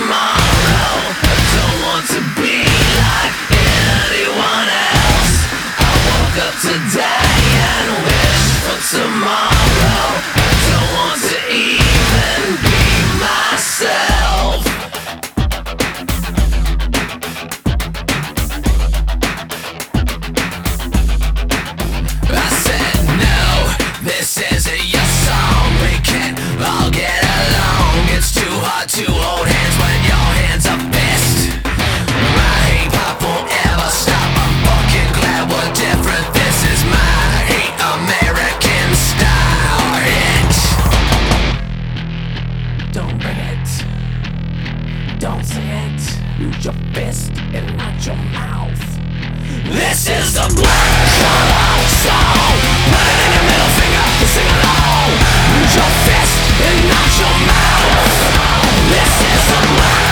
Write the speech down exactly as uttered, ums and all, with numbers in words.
tomorrow. I don't want to be like anyone else. I woke up today and wish for tomorrow. I don't want to even be myself. I said no, this isn't your song. We can't all get along. It's too hard to hold hands when your hands are fist. My hate pop won't ever stop. I'm fucking glad we're different. This is my hate American style hit. Don't bring it, don't say it. Use your fist and not your mouth. This is the black collar song. Put it in your middle finger and sing along. Use your fist and not your mouth. This is the black